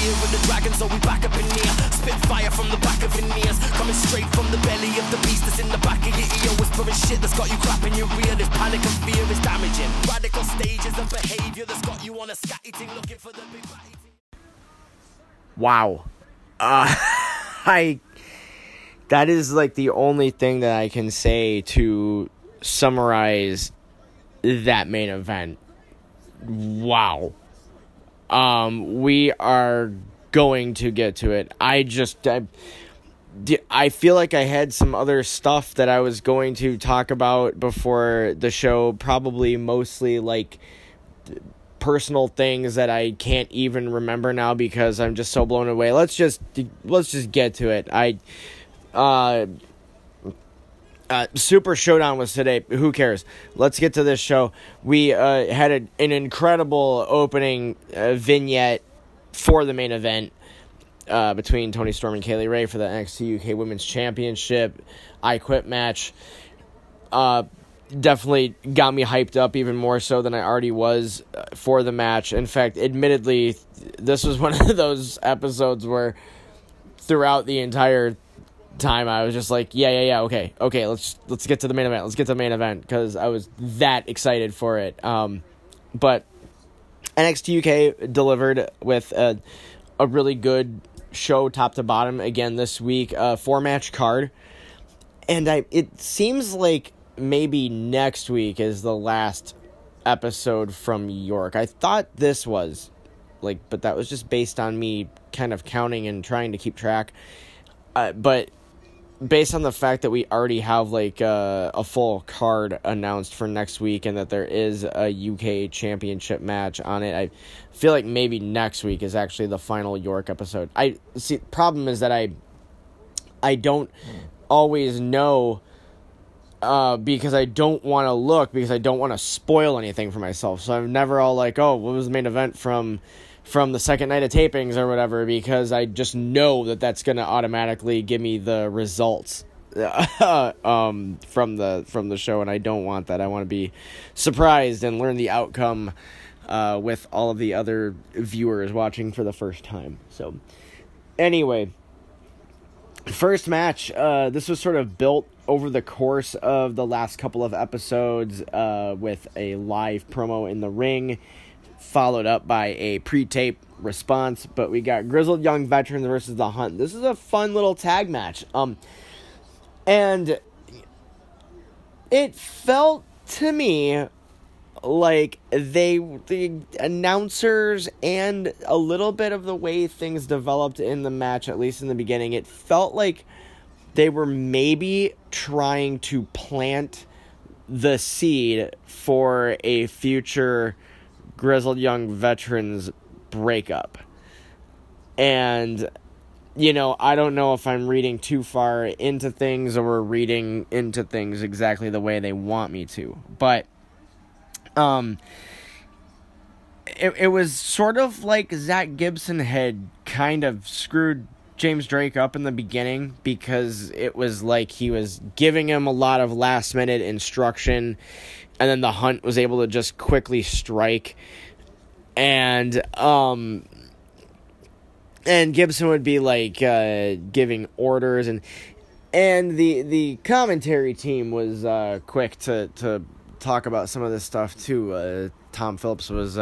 year with the dragon, so we back up in here. Spit fire from the back of veneers, coming straight from the belly of the beast that's in the back of your ear. Whispering shit that's got you clapping your rear. This panic and fear is damaging. Radical stages of behavior that's got you on a scatty thing, looking for the big batty thing. Wow. That is like the only thing that I can say to summarize that main event. Wow. We are going to get to it. I feel like I had some other stuff that I was going to talk about before the show, probably mostly like personal things that I can't even remember now because I'm just so blown away. Let's just get to it. Super Showdown was today. Who cares? Let's get to this show. We had an incredible opening vignette for the main event between Toni Storm and Kaylee Ray for the NXT UK Women's Championship I Quit match. Definitely got me hyped up even more so than I already was for the match. In fact, admittedly, this was one of those episodes where throughout the entire time I was just like, yeah, okay, let's get to the main event. Let's get to the main event because I was that excited for it. But NXT UK delivered with a really good show top to bottom again this week. 4-match card, and it seems like maybe next week is the last episode from York. I thought this was but that was just based on me kind of counting and trying to keep track. But based on the fact that we already have a full card announced for next week and that there is a UK championship match on it, I feel like maybe next week is actually the final York episode. Problem is that I don't always know because I don't want to look, because I don't want to spoil anything for myself. So I'm never all like, oh, what was the main event from the second night of tapings or whatever, because I just know that that's going to automatically give me the results from the show, and I don't want that. I want to be surprised and learn the outcome with all of the other viewers watching for the first time. So anyway, first match, this was sort of built over the course of the last couple of episodes with a live promo in the ring, followed up by a pre-tape response. But we got Grizzled Young Veterans versus The Hunt. This is a fun little tag match. And it felt to me like the announcers and a little bit of the way things developed in the match, at least in the beginning, it felt like they were maybe trying to plant the seed for a future Grizzled Young Veterans breakup. And, I don't know if I'm reading too far into things or reading into things exactly the way they want me to. But it was sort of like Zach Gibson had kind of screwed James Drake up in the beginning, because it was like he was giving him a lot of last minute instruction, and then the Hunt was able to just quickly strike, and Gibson would be giving orders, and the commentary team was quick to talk about some of this stuff too. Tom Phillips was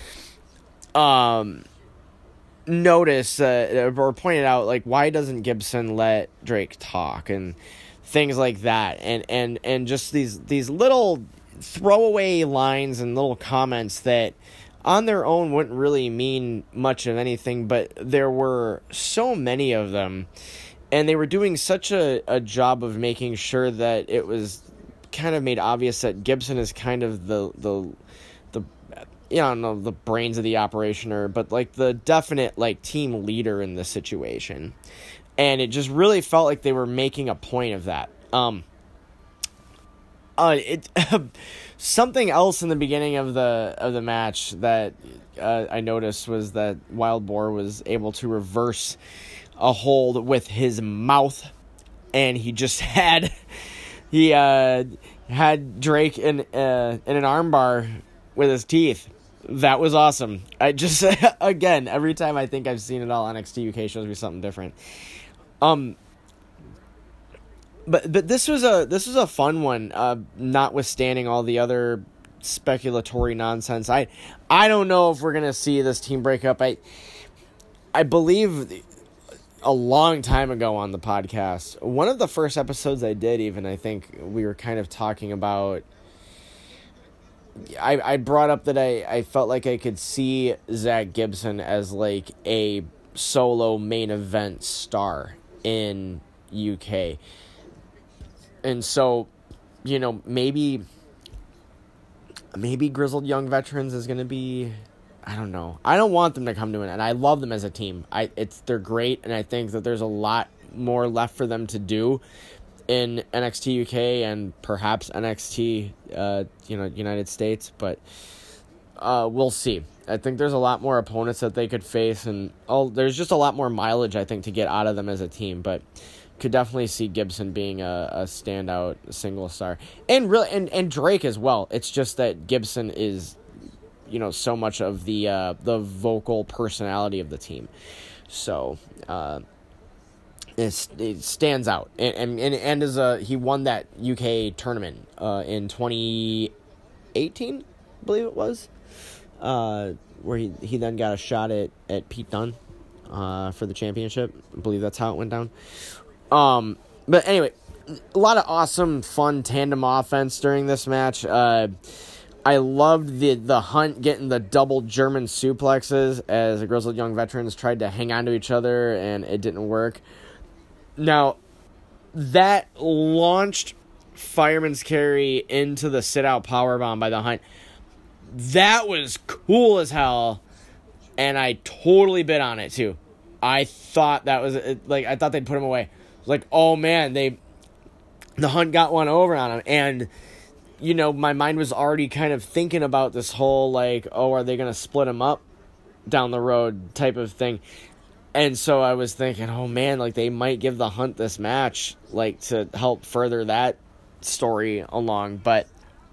notice or pointed out why doesn't Gibson let Drake talk and things like that, and just these little throwaway lines and little comments that on their own wouldn't really mean much of anything, but there were so many of them, and they were doing such a job of making sure that it was kind of made obvious that Gibson is kind of the I don't know, the brains of the operation, but the definite team leader in this situation. And it just really felt like they were making a point of that. Something else in the beginning of the match that I noticed was that Wild Boar was able to reverse a hold with his mouth, and he just had Drake in an armbar with his teeth. That was awesome. I just, again, every time I think I've seen it all, NXT UK shows me something different. But this was a fun one, notwithstanding all the other speculatory nonsense. I don't know if we're gonna see this team break up. I believe a long time ago on the podcast, one of the first episodes I did, even, I think we were kind of talking about, I brought up that I felt like I could see Zach Gibson as like a solo main event star in UK. And so, maybe Grizzled Young Veterans is going to be, I don't know. I don't want them to come to an end. I love them as a team. They're great, and I think that there's a lot more left for them to do in NXT UK and perhaps NXT, United States. But we'll see. I think there's a lot more opponents that they could face, and there's just a lot more mileage, I think, to get out of them as a team. But could definitely see Gibson being a standout single star, and really, and Drake as well. It's just that Gibson is, so much of the vocal personality of the team, so it stands out, and he won that UK tournament in 2018, I believe it was, where he then got a shot at Pete Dunne for the championship. I believe that's how it went down. But anyway, a lot of awesome, fun tandem offense during this match. I loved the Hunt getting the double German suplexes as the Grizzled Young Veterans tried to hang on to each other, and it didn't work. Now, that launched Fireman's Carry into the sit-out powerbomb by the Hunt. That was cool as hell, and I totally bid on it, too. I thought that was, I thought they'd put him away. Like, oh man, the Hunt got one over on him, and my mind was already kind of thinking about this whole are they gonna split him up down the road type of thing, and so I was thinking, oh man, they might give the Hunt this match to help further that story along, but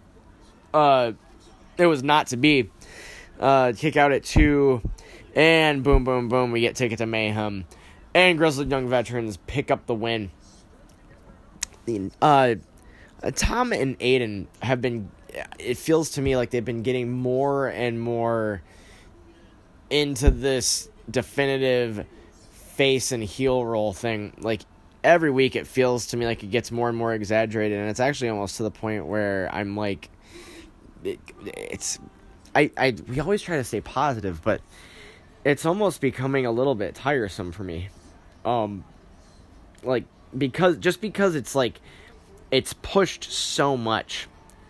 it was not to be. Kick out at 2, and boom, boom, boom, we get Ticket to Mayhem. And Grizzled Young Veterans pick up the win. Tom and Aiden have been, it feels to me like they've been getting more and more into this definitive face and heel role thing. Every week it feels to me like it gets more and more exaggerated, and it's actually almost to the point where I'm like, we always try to stay positive, but it's almost becoming a little bit tiresome for me. Because it's it's pushed so much,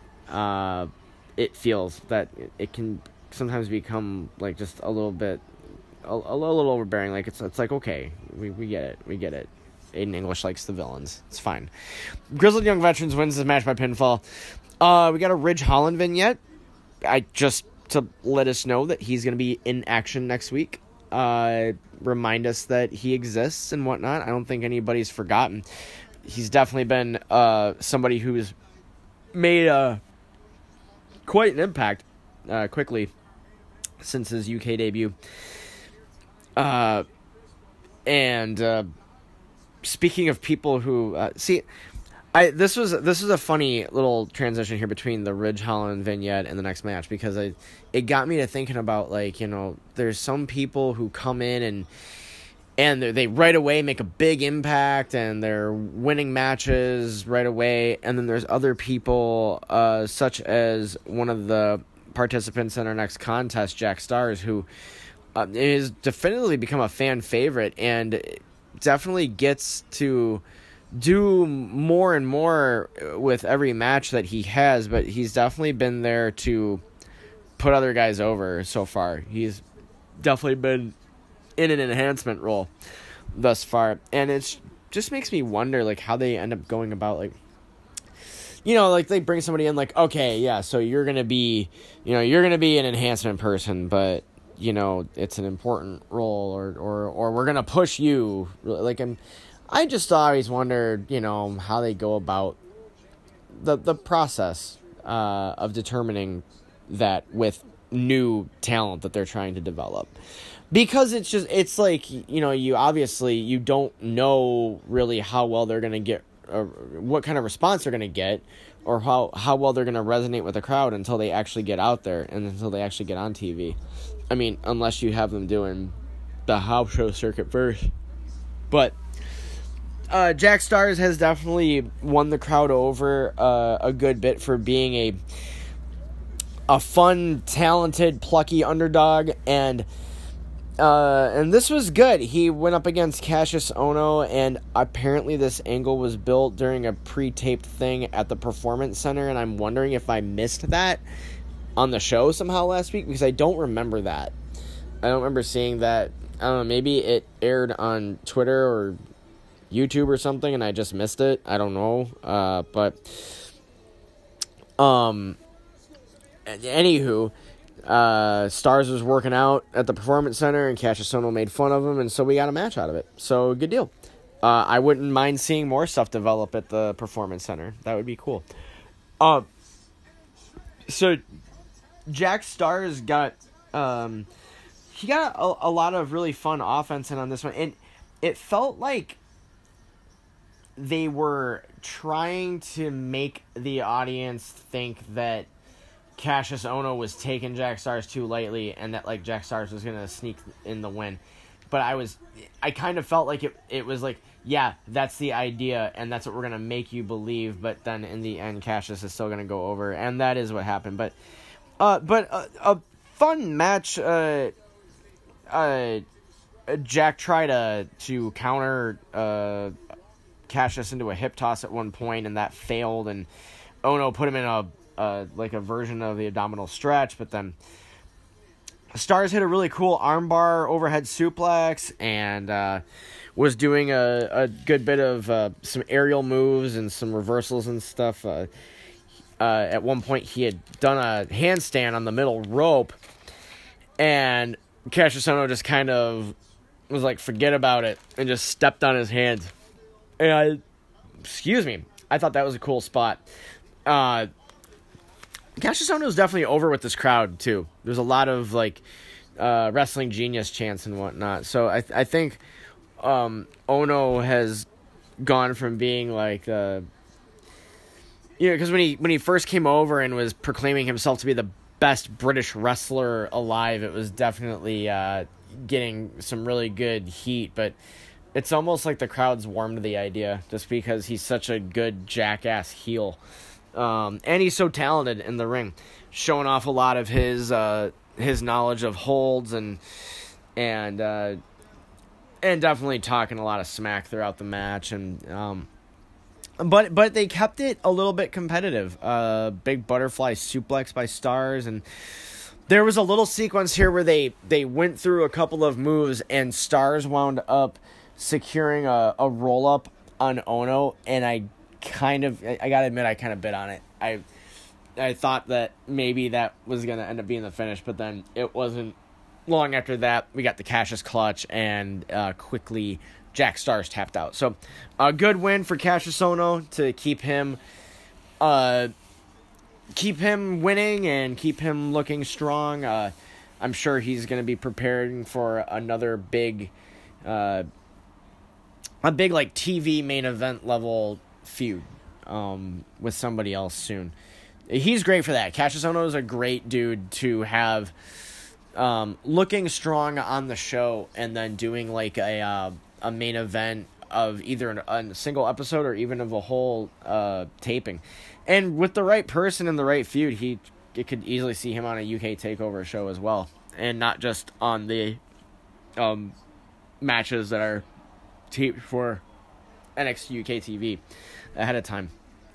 it feels that it can sometimes become just a little bit, a little overbearing. It's okay, we get it. Aiden English likes the villains. It's fine. Grizzled Young Veterans wins this match by pinfall. We got a Ridge Holland vignette. To let us know that he's going to be in action next week. Remind us that he exists and whatnot. I don't think anybody's forgotten. He's definitely been somebody who's made quite an impact quickly since his UK debut. And speaking of people who this was a funny little transition here between the Ridge Holland vignette and the next match, because it got me to thinking about there's some people who come in and they right away make a big impact and they're winning matches right away, and then there's other people such as one of the participants in our next contest, Jack Stars, who is definitively become a fan favorite and definitely gets to do more and more with every match that he has, but he's definitely been there to put other guys over so far. He's definitely been in an enhancement role thus far, and it just makes me wonder how they end up going about they bring somebody in okay, yeah, so you're gonna be an enhancement person, but it's an important role, or we're gonna push you I just always wondered, how they go about the process of determining that with new talent that they're trying to develop. Because it's like, you don't know really how well they're going to get, or what kind of response they're going to get, or how well they're going to resonate with the crowd until they actually get out there and until they actually get on TV. I mean, unless you have them doing the house show circuit first. But Jack Stars has definitely won the crowd over a good bit for being a fun, talented, plucky underdog, and this was good. He went up against Cassius Ohno, and apparently this angle was built during a pre-taped thing at the Performance Center, and I'm wondering if I missed that on the show somehow last week, because I don't remember that. I don't remember seeing that. I don't know, maybe it aired on Twitter or YouTube or something, and I just missed it. I don't know. Anywho, Stars was working out at the Performance Center, and Cassius Ohno made fun of him, and so we got a match out of it. So, good deal. I wouldn't mind seeing more stuff develop at the Performance Center. That would be cool. So, Jack Stars got, he got a lot of really fun offense in on this one, and it felt like they were trying to make the audience think that Cassius Ohno was taking Jack Stars too lightly, and that like Jack Stars was gonna sneak in the win. But I kind of felt like it was like, yeah, that's the idea, and that's what we're gonna make you believe. But then in the end, Cassius is still gonna go over, and that is what happened. But a fun match. Jack tried to counter Cassius into a hip toss at one point, and that failed, and Ohno put him in a version of the abdominal stretch, but then Stars hit a really cool armbar overhead suplex, and was doing a good bit of some aerial moves and some reversals and stuff. At one point, he had done a handstand on the middle rope, and Cassius Ohno just kind of was like, forget about it, and just stepped on his hands. And I thought that was a cool spot. Cassius Ohno is definitely over with this crowd too. There's a lot of like wrestling genius chants and whatnot. So I think Ohno has gone from being like because when he first came over and was proclaiming himself to be the best British wrestler alive, it was definitely getting some really good heat, but it's almost like the crowd's warmed to the idea just because he's such a good jackass heel. And he's so talented in the ring, showing off a lot of his knowledge of holds and definitely talking a lot of smack throughout the match. And but they kept it a little bit competitive. Big butterfly suplex by Stars, and there was a little sequence here where they went through a couple of moves, and Stars wound up securing a roll up on Ohno, and I gotta admit, I kind of bit on it. I thought that maybe that was gonna end up being the finish, but then it wasn't. Long after that, we got the Cassius clutch, and quickly Jack Stars tapped out. So a good win for Cassius Ohno to keep him winning and keep him looking strong. I'm sure he's gonna be preparing for another big like TV main event level feud with somebody else soon. He's great for that. Cassius Ohno is a great dude to have looking strong on the show and then doing like a main event of either a single episode or even of a whole taping. And with the right person in the right feud, you could easily see him on a UK TakeOver show as well, and not just on the matches that are taped for NXT UK TV ahead of time.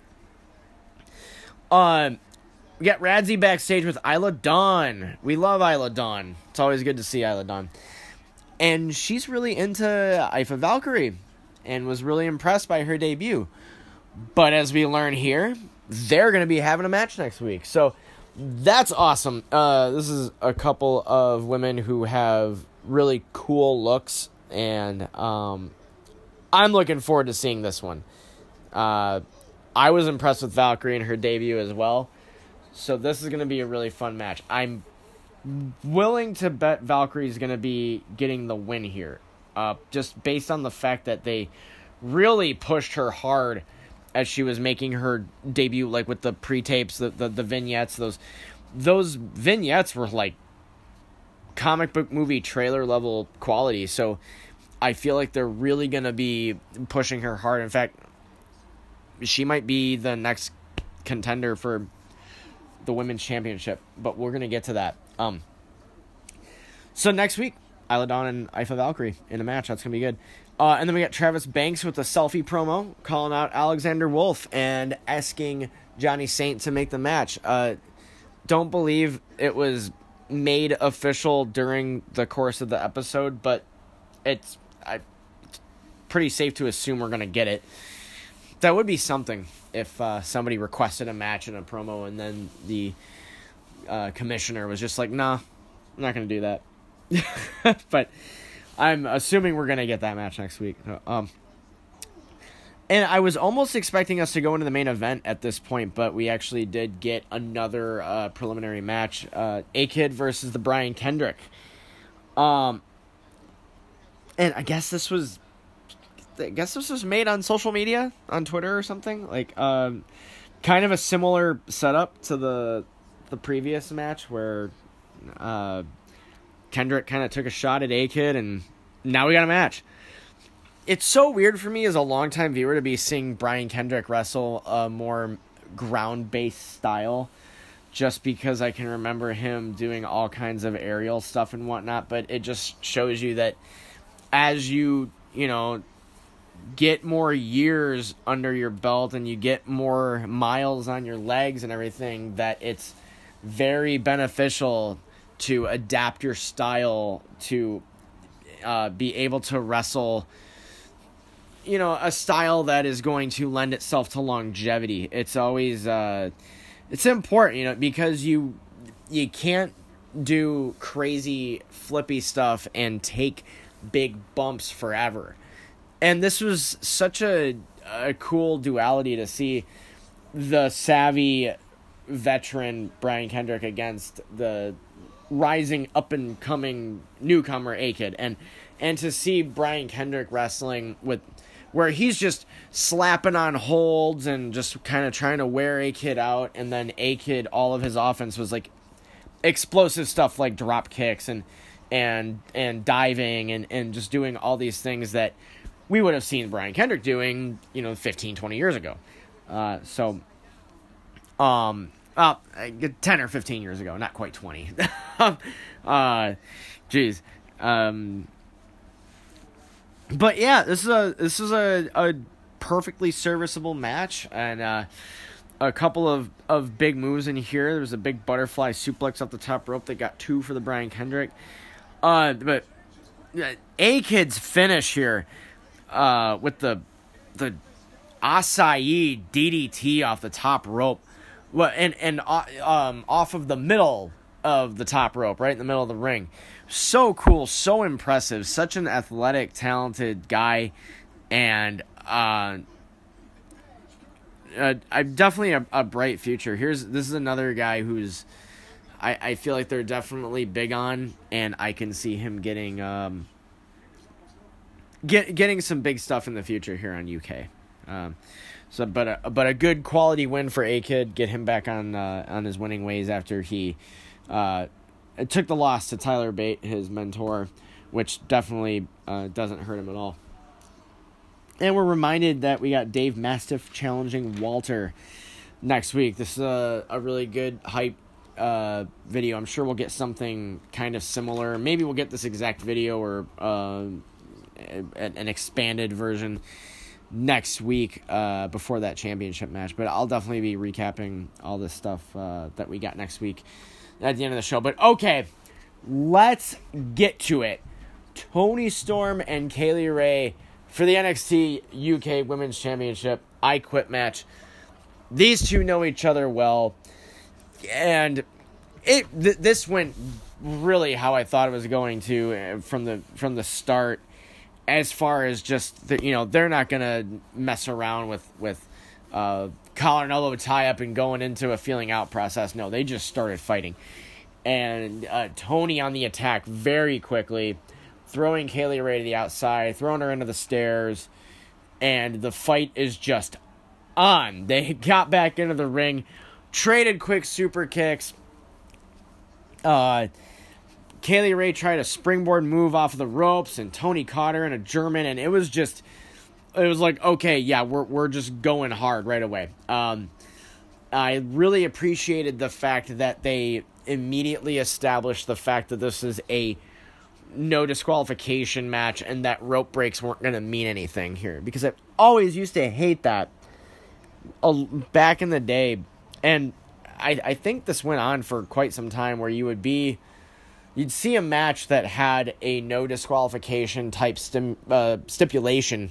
We got Radzi backstage with Isla Dawn. We love Isla Dawn. It's always good to see Isla Dawn. And she's really into Aoife Valkyrie and was really impressed by her debut. But as we learn here, they're going to be having a match next week. So that's awesome. This is a couple of women who have really cool looks, and I'm looking forward to seeing this one. I was impressed with Valkyrie in her debut as well. So this is going to be a really fun match. I'm willing to bet Valkyrie's going to be getting the win here. Just based on the fact that they really pushed her hard as she was making her debut, like with the pre-tapes, the vignettes. Those vignettes were like comic book movie trailer level quality. So I feel like they're really going to be pushing her hard. In fact, she might be the next contender for the women's championship, but we're going to get to that. So next week, Isla Dawn and Aoife Valkyrie in a match. That's going to be good. And then we got Travis Banks with a selfie promo calling out Alexander Wolf and asking Johnny Saint to make the match. Don't believe it was made official during the course of the episode, but it's pretty safe to assume we're going to get it. That would be something if somebody requested a match in a promo and then the commissioner was just like, nah, I'm not going to do that. But I'm assuming we're going to get that match next week. And I was almost expecting us to go into the main event at this point, but we actually did get another preliminary match. A-Kid versus the Brian Kendrick. And I guess this was made on social media, on Twitter or something. Like, kind of a similar setup to the previous match where Kendrick kind of took a shot at A-Kid, and now we got a match. It's so weird for me as a longtime viewer to be seeing Brian Kendrick wrestle a more ground-based style, just because I can remember him doing all kinds of aerial stuff and whatnot, but it just shows you that as you get more years under your belt and you get more miles on your legs and everything, that it's very beneficial to adapt your style to be able to wrestle, a style that is going to lend itself to longevity. It's always, it's important, because you can't do crazy flippy stuff and take big bumps forever. And this was such a cool duality to see the savvy veteran Brian Kendrick against the rising up and coming newcomer A-Kid, and to see Brian Kendrick wrestling where he's just slapping on holds and just kind of trying to wear A-Kid out, and then A-Kid, all of his offense was like explosive stuff like drop kicks and diving and just doing all these things that we would have seen Brian Kendrick doing 15, 20 years ago. 10 or 15 years ago, not quite 20. Geez. But yeah, this is a perfectly serviceable match, and a couple of big moves in here. There was a big butterfly suplex off the top rope that got 2 for the Brian Kendrick. But A-Kid's finish here, with the acai DDT off the top rope. Well, and off of the middle of the top rope, right in the middle of the ring. So cool, so impressive, such an athletic, talented guy, and I'm definitely a bright future. This is another guy who's I feel like they're definitely big on, and I can see him getting getting some big stuff in the future here on UK. But a good quality win for A-Kid, get him back on his winning ways after he took the loss to Tyler Bate, his mentor, which definitely doesn't hurt him at all. And we're reminded that we got Dave Mastiff challenging Walter next week. This is a really good hype video. I'm sure we'll get something kind of similar. Maybe we'll get this exact video or an expanded version next week before that championship match, but I'll definitely be recapping all this stuff that we got next week at the end of the show. But okay, let's get to it. Toni Storm and Kaylee Ray for the NXT UK Women's Championship I Quit match. These two know each other well, and this went really how I thought it was going to from the start. As far as just, they're not going to mess around with collar and elbow tie-up and going into a feeling out process. No, they just started fighting. and Tony on the attack very quickly, throwing Kaylee Ray to the outside, throwing her into the stairs, and the fight is just on. They got back into the ring, traded quick super kicks. Kaylee Ray tried a springboard move off of the ropes, and Tony caught her in a German, and it was like, okay, yeah, we're just going hard right away. I really appreciated the fact that they immediately established the fact that this is a no disqualification match and that rope breaks weren't going to mean anything here, because I always used to hate that back in the day. And I think this went on for quite some time, where you'd see a match that had a no disqualification type stipulation,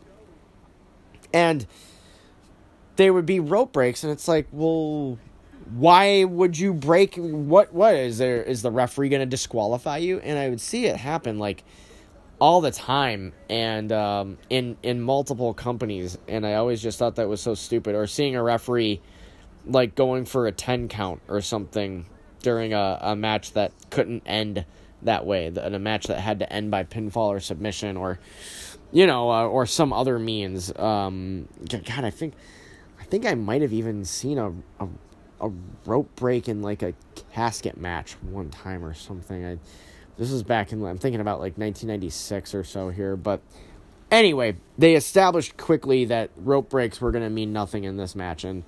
and they would be rope breaks, and it's like, well, why would you break? What is there? Is the referee going to disqualify you? And I would see it happen like all the time, and in multiple companies, and I always just thought that was so stupid. Or seeing a referee like going for a 10 count or something during a match that couldn't end that way, in a match that had to end by pinfall or submission, or or some other means. God, I think I might have even seen a rope break in like a casket match one time or something. This is back in, I'm thinking about like 1996 or so here. But anyway, they established quickly that rope breaks were going to mean nothing in this match. And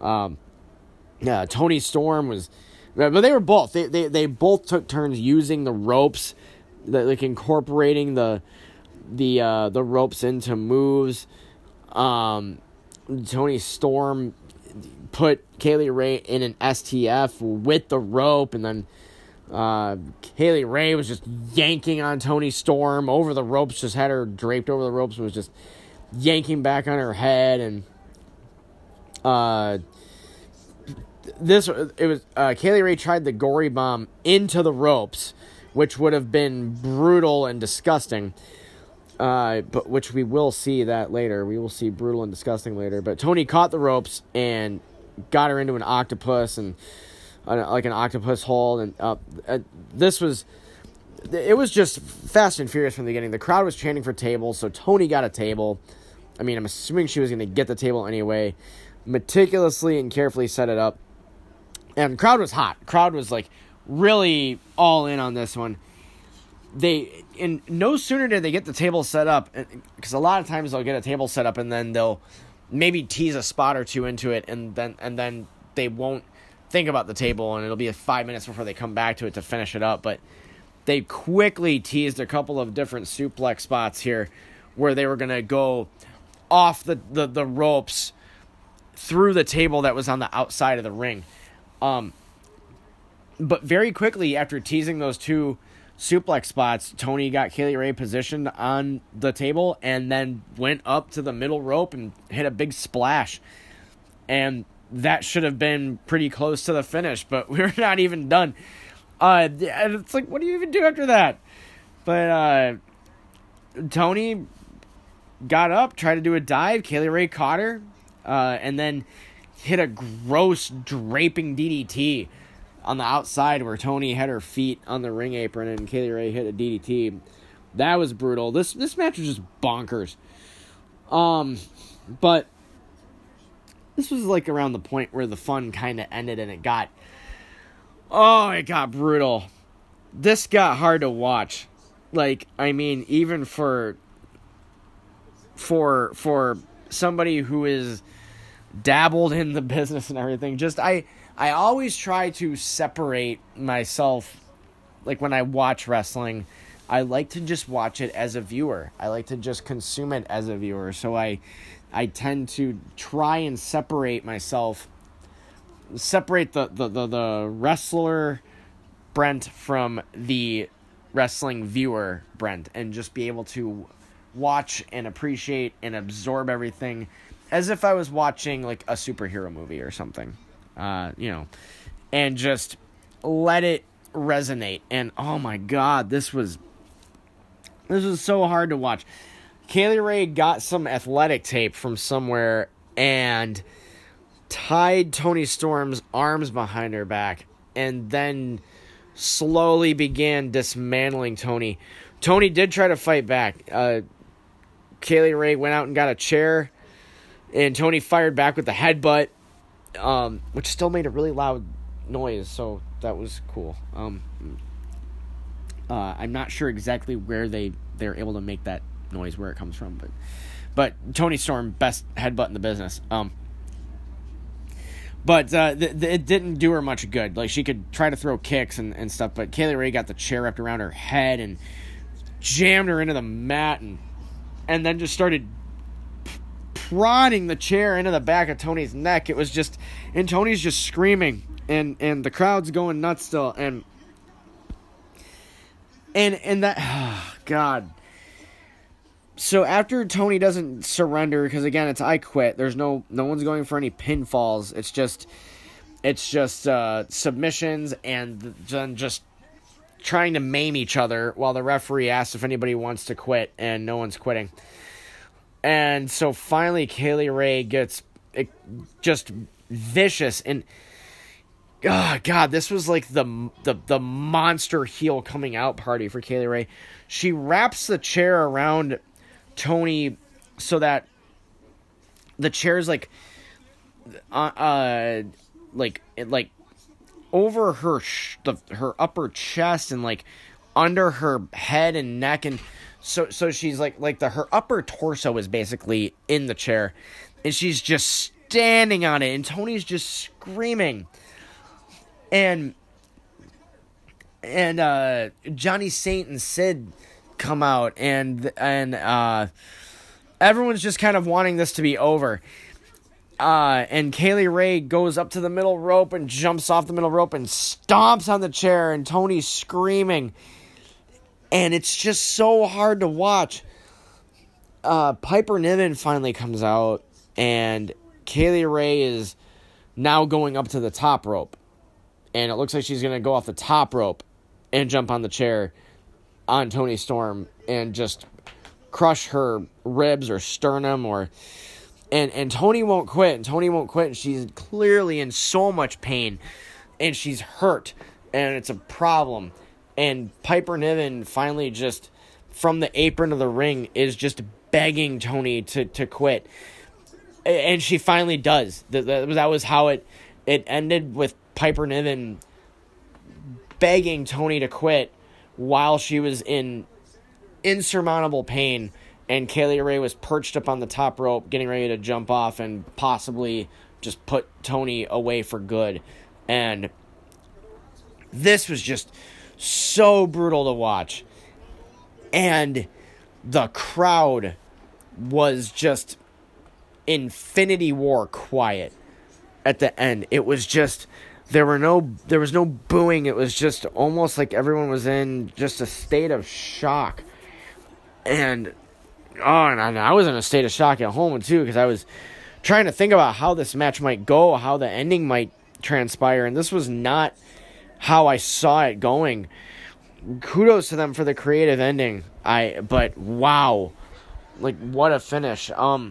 Tony Storm was, but they were both, they both took turns using the ropes, like incorporating the ropes into moves. Tony Storm put Kaylee Ray in an STF with the rope, and then Kaylee Ray was just yanking on Tony Storm over the ropes, just had her draped over the ropes, and was just yanking back on her head. And Kaylee Ray tried the gory bomb into the ropes, which would have been brutal and disgusting. But which we will see that later. We will see brutal and disgusting later. But Tony caught the ropes and got her into an octopus, and like an octopus hold. And it was just fast and furious from the beginning. The crowd was chanting for tables, so Tony got a table. I mean, I'm assuming she was going to get the table anyway. Meticulously and carefully set it up. And the crowd was hot. Crowd was like really all in on this one. And no sooner did they get the table set up, because a lot of times they'll get a table set up and then they'll maybe tease a spot or two into it, and then they won't think about the table, and it'll be 5 minutes before they come back to it to finish it up. But they quickly teased a couple of different suplex spots here, where they were going to go off the ropes through the table that was on the outside of the ring. But very quickly, after teasing those two suplex spots, Tony got Kaylee Ray positioned on the table and then went up to the middle rope and hit a big splash. And that should have been pretty close to the finish, but we're not even done. And it's like, what do you even do after that? But Tony got up, tried to do a dive. Kaylee Ray caught her, and then hit a gross draping DDT on the outside, where Tony had her feet on the ring apron and Kaylee Ray hit a DDT. That was brutal. This match was just bonkers. But this was like around the point where the fun kind of ended, and it got brutal. This got hard to watch. Like, I mean, even for somebody who is dabbled in the business and everything, just I always try to separate myself. Like, when I watch wrestling, I like to just watch it as a viewer. I like to just consume it as a viewer. So I tend to try and separate myself, separate the wrestler Brent from the wrestling viewer Brent, and just be able to watch and appreciate and absorb everything as if I was watching like a superhero movie or something. And just let it resonate. And oh my God, this was so hard to watch. Kaylee Ray got some athletic tape from somewhere and tied Tony Storm's arms behind her back, and then slowly began dismantling Toni. Toni did try to fight back. Kaylee Ray went out and got a chair, and Toni fired back with the headbutt, which still made a really loud noise, so that was cool. I'm not sure exactly where they're able to make that noise, where it comes from, but Toni Storm, best headbutt in the business. But it didn't do her much good. Like, she could try to throw kicks and stuff, but Kaylee Ray got the chair wrapped around her head and jammed her into the mat and then just started prodding the chair into the back of Toni's neck. It was just, and Toni's just screaming, and the crowd's going nuts still, and that, oh, God. So after Toni doesn't surrender, because again, it's I quit. There's no one's going for any pinfalls. It's just submissions and then just trying to maim each other while the referee asks if anybody wants to quit, and no one's quitting. And so finally, Kaylee Ray gets just vicious, and oh, God, this was like the monster heel coming out party for Kaylee Ray. She wraps the chair around Toni so that the chair's like over her her upper chest and like under her head and neck, and so she's like her upper torso is basically in the chair, and she's just standing on it, and Toni's just screaming, and Johnny Saint and Sid come out, and everyone's just kind of wanting this to be over. And Kaylee Ray goes up to the middle rope and jumps off the middle rope and stomps on the chair, and Toni's screaming. And it's just so hard to watch. Piper Niven finally comes out, and Kaylee Ray is now going up to the top rope. And it looks like she's going to go off the top rope and jump on the chair on Toni Storm and just crush her ribs or sternum and Toni won't quit, and she's clearly in so much pain, and she's hurt, and it's a problem. And Piper Niven finally just, from the apron of the ring, is just begging Toni to quit. And she finally does. That was how it ended, with Piper Niven begging Toni to quit while she was in insurmountable pain, and Kaylee Ray was perched up on the top rope getting ready to jump off and possibly just put Toni away for good. And this was just so brutal to watch. And the crowd was just Infinity War quiet at the end. It was just, there was no booing. It was just almost like everyone was in just a state of shock. And I was in a state of shock at home too, because I was trying to think about how this match might go, how the ending might transpire, and this was not how I saw it going. Kudos to them for the creative ending. But wow, like, what a finish.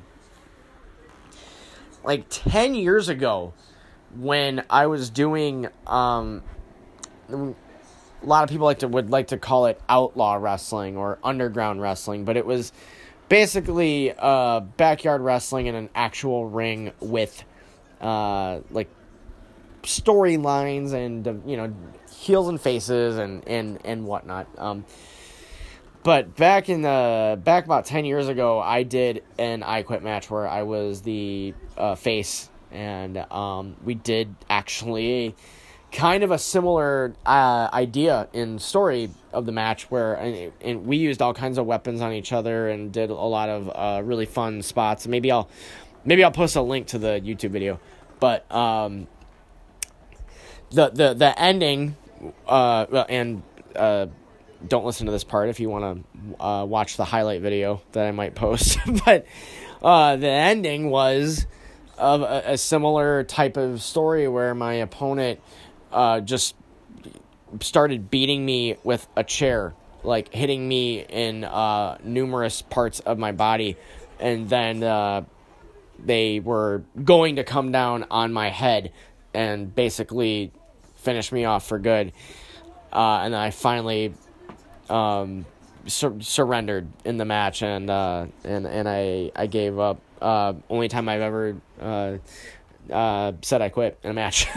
Like 10 years ago, when I was doing a lot of people would like to call it outlaw wrestling or underground wrestling, but it was basically backyard wrestling in an actual ring with like storylines and heels and faces and whatnot. But back about 10 years ago, I did an I Quit match where I was the face, and we did actually kind of a similar idea in story of the match, where and we used all kinds of weapons on each other and did a lot of really fun spots. Maybe I'll post a link to the YouTube video, but the ending and don't listen to this part if you want to watch the highlight video that I might post. But the ending was of a similar type of story where my opponent just started beating me with a chair, like hitting me in numerous parts of my body, and then they were going to come down on my head and basically finish me off for good. and then I finally surrendered in the match, and I gave up. Only time I've ever said I quit in a match.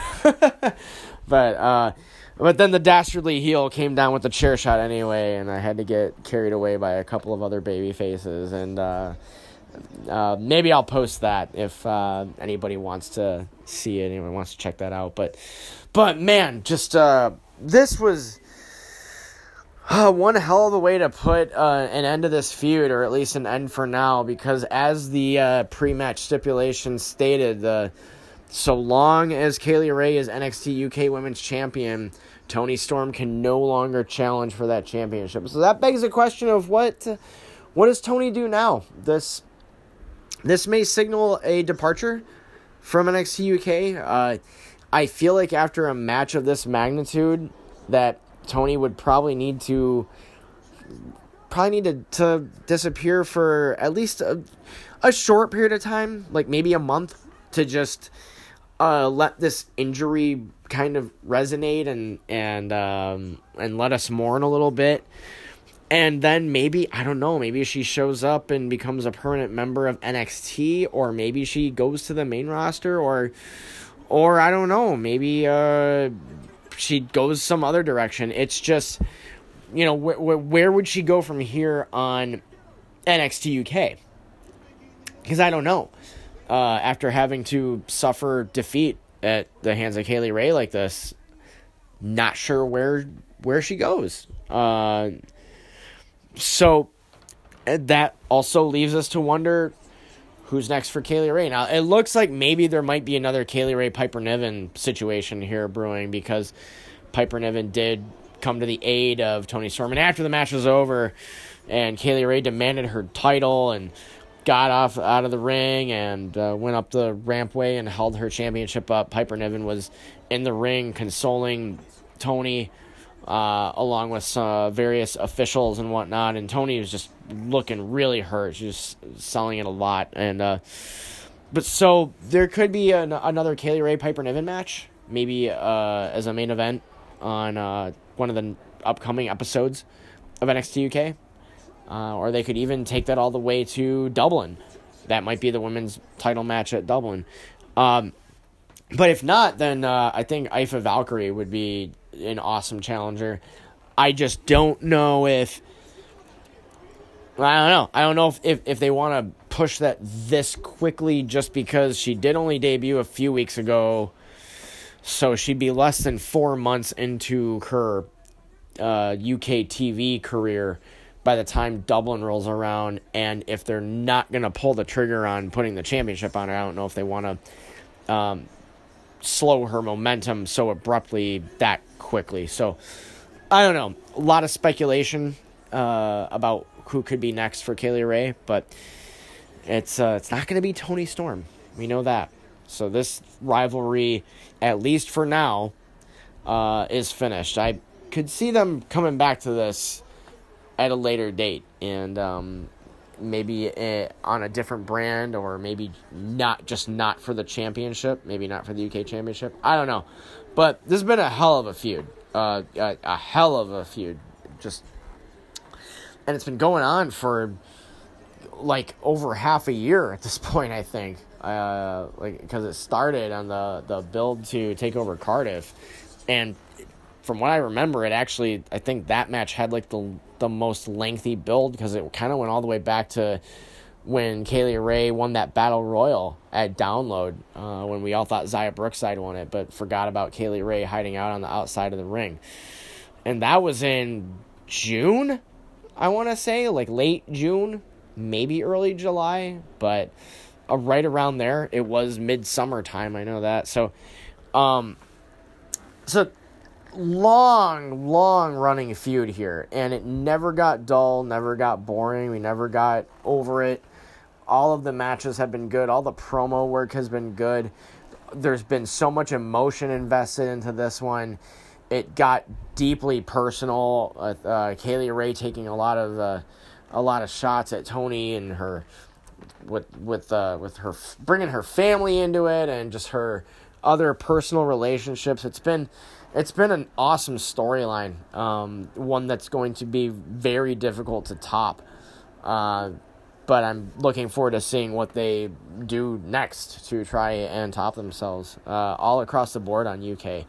But then the dastardly heel came down with the chair shot anyway, and I had to get carried away by a couple of other baby faces, and maybe I'll post that if anybody wants to see it, anyone wants to check that out. But man, just this was one hell of a way to put an end to this feud, or at least an end for now, because as the pre-match stipulation stated, so long as Kaylee Ray is NXT UK Women's Champion, Toni Storm can no longer challenge for that championship. So that begs the question of what does Toni do now? This may signal a departure from NXT UK. I feel like after a match of this magnitude that Toni would probably need to disappear for at least a short period of time, like maybe a month, to just let this injury kind of resonate and let us mourn a little bit. And then maybe, I don't know, maybe she shows up and becomes a permanent member of NXT, or maybe she goes to the main roster, or I don't know, maybe she goes some other direction. It's just, where would she go from here on NXT UK? Because I don't know. After having to suffer defeat at the hands of Kaylee Ray like this, not sure where she goes. So that also leaves us to wonder who's next for Kaylee Ray. Now, it looks like maybe there might be another Kaylee Ray Piper Niven situation here brewing, because Piper Niven did come to the aid of Toni Storm. And after the match was over and Kaylee Ray demanded her title and got out of the ring and went up the rampway and held her championship up, Piper Niven was in the ring consoling Toni along with various officials and whatnot, and Toni was just looking really hurt. She was selling it a lot, and but so there could be another Kaylee Ray Piper Niven match, maybe as a main event on one of the upcoming episodes of NXT UK. Or they could even take that all the way to Dublin. That might be the women's title match at Dublin. But if not, then I think Aoife Valkyrie would be an awesome challenger. I just don't know if... I don't know if they want to push that this quickly, just because she did only debut a few weeks ago. So she'd be less than 4 months into her UK TV career by the time Dublin rolls around. And if they're not going to pull the trigger on putting the championship on her, I don't know if they want to slow her momentum so abruptly that quickly. So I don't know. A lot of speculation about who could be next for Kaylee Ray, but it's not going to be Toni Storm. We know that. So this rivalry, at least for now, is finished. I could see them coming back to this at a later date, and maybe on a different brand, or maybe not for the championship, maybe not for the UK championship. I don't know, but this has been a hell of a feud, a hell of a feud, and it's been going on for like over half a year at this point, I think, because it started on the build to take over Cardiff, and from what I remember, I think that match had like the most lengthy build, because it kind of went all the way back to when Kaylee Ray won that Battle Royal at Download, when we all thought Xia Brookside won it, but forgot about Kaylee Ray hiding out on the outside of the ring. And that was in June, I want to say, like late June, maybe early July, but right around there. It was midsummer time, I know that. So long running feud here, and it never got dull, never got boring. We never got over it. All of the matches have been good. All the promo work has been good. There's been so much emotion invested into this one. It got deeply personal. Kaylee Ray taking a lot of shots at Toni, and her with her bringing her family into it, and just her other personal relationships. It's been it's been an awesome storyline, one that's going to be very difficult to top. But I'm looking forward to seeing what they do next to try and top themselves, all across the board on UK.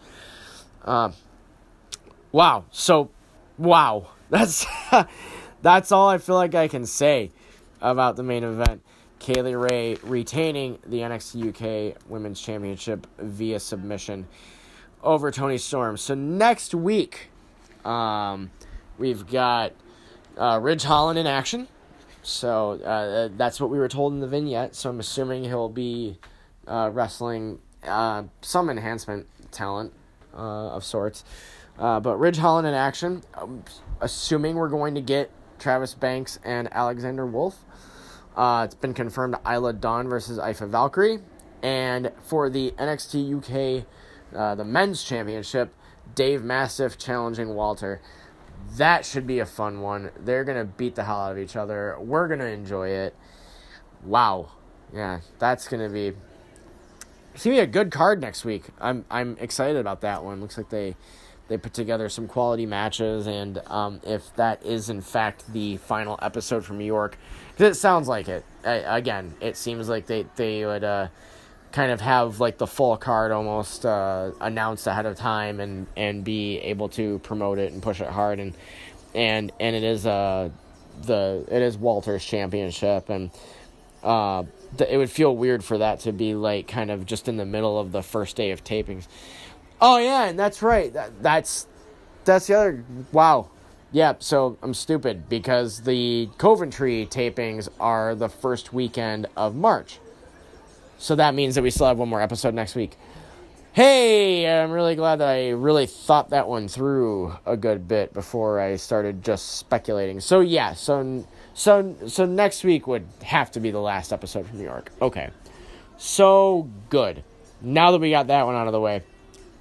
Wow. So, wow. That's that's all I feel like I can say about the main event. Kay Lee Ray retaining the NXT UK Women's Championship via submission over Toni Storm. So next week, we've got Ridge Holland in action. So that's what we were told in the vignette. So I'm assuming he'll be wrestling some enhancement talent of sorts. But Ridge Holland in action. Assuming we're going to get Travis Banks and Alexander Wolf. It's been confirmed Isla Dawn versus Aoife Valkyrie. And for the NXT UK, the men's championship, Dave Mastiff challenging Walter. That should be a fun one. They're going to beat the hell out of each other. We're going to enjoy it. Wow. Yeah, that's going to be... It's going to be a good card next week. I'm excited about that one. Looks like they put together some quality matches, and if that is in fact the final episode from New York, because it sounds like it. Again, it seems like they would kind of have like the full card almost announced ahead of time and be able to promote it and push it hard, and it is it is Walter's championship, and it would feel weird for that to be like kind of just in the middle of the first day of tapings. Oh yeah, and that's right. That's the other. Wow. Yeah, so I'm stupid because the Coventry tapings are the first weekend of March. So that means that we still have one more episode next week. Hey, I'm really glad that I really thought that one through a good bit before I started just speculating. So yeah, so next week would have to be the last episode from New York. Okay. So good. Now that we got that one out of the way.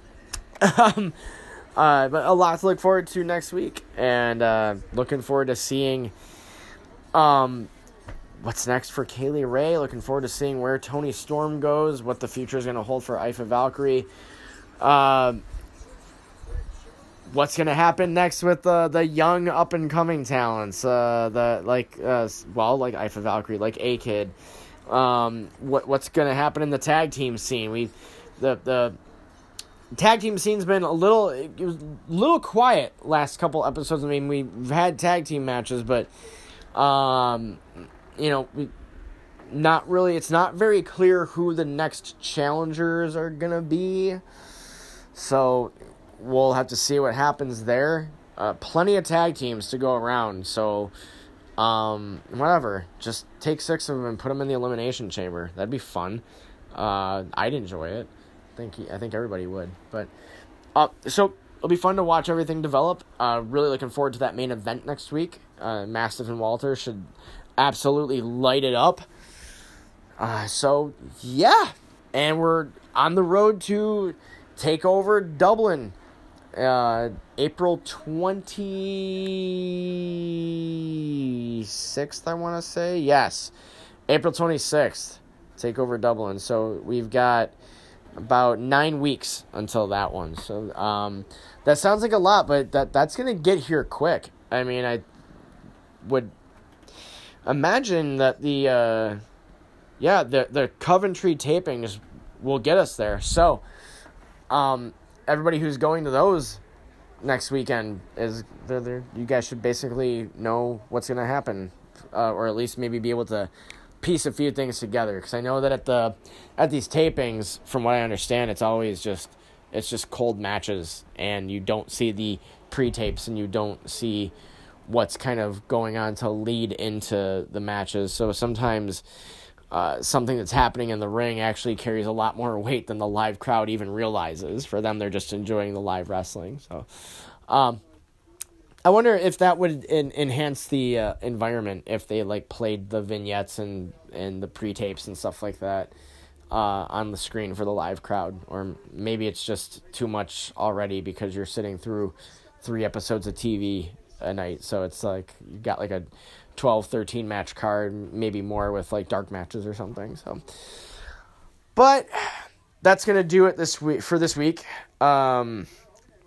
But a lot to look forward to next week, and looking forward to seeing what's next for Kay Lee Ray. Looking forward to seeing where Toni Storm goes, what the future is going to hold for Aoife Valkyrie. What's going to happen next with the young up and coming talents, like Aoife Valkyrie, like A-Kid. What's going to happen in the tag team scene? The tag team scene's been a little quiet last couple episodes. I mean, we've had tag team matches, but not really. It's not very clear who the next challengers are gonna be. So we'll have to see what happens there. Plenty of tag teams to go around. So whatever. Just take 6 of them and put them in the Elimination Chamber. That'd be fun. I'd enjoy it. I think everybody would, but so it'll be fun to watch everything develop. Really looking forward to that main event next week. Mastiff and Walter should absolutely light it up. So yeah, and we're on the road to TakeOver Dublin, April 26th. I want to say yes, April 26th, TakeOver Dublin. So we've got about 9 weeks until that one. So that sounds like a lot, but that's going to get here quick. I mean, I would imagine that the Coventry tapings will get us there. So everybody who's going to those next weekend is you guys should basically know what's going to happen, or at least maybe be able to piece a few things together, because I know that at these tapings, from what I understand, it's always just cold matches, and you don't see the pre-tapes, and you don't see what's kind of going on to lead into the matches. So sometimes something that's happening in the ring actually carries a lot more weight than the live crowd even realizes. For them, they're just enjoying the live wrestling. So I wonder if that would enhance the environment if they like played the vignettes and the pre-tapes and stuff like that on the screen for the live crowd. Or maybe it's just too much already because you're sitting through 3 episodes of TV a night. So it's like you got like a 12, 13 match card, maybe more with like dark matches or something. So, but that's going to do it this week.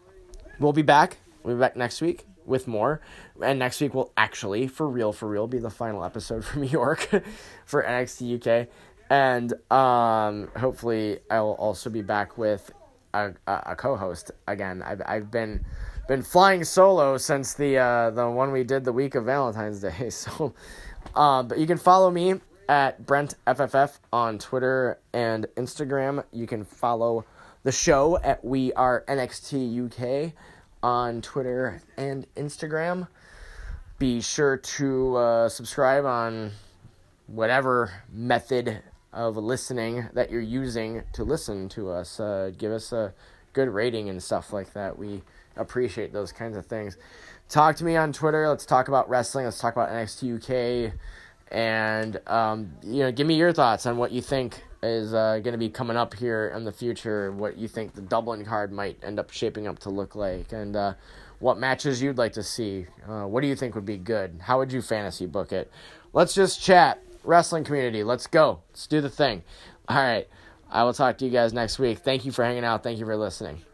we'll be back. We'll be back next week with more. And next week will actually, for real, be the final episode from New York for NXT UK. And hopefully I will also be back with a co-host again. I've been flying solo since the one we did the week of Valentine's Day. So, but you can follow me at BrentFFF on Twitter and Instagram. You can follow the show at We Are NXT UK on Twitter and Instagram. Be sure to subscribe on whatever method of listening that you're using to listen to us. Give us a good rating and stuff like that. We appreciate those kinds of things. Talk to me on Twitter. Let's talk about wrestling. Let's talk about NXT UK. And, give me your thoughts on what you think is going to be coming up here in the future, what you think the Dublin card might end up shaping up to look like, and what matches you'd like to see. What do you think would be good? How would you fantasy book it? Let's just chat. Wrestling community, let's go. Let's do the thing. All right. I will talk to you guys next week. Thank you for hanging out. Thank you for listening.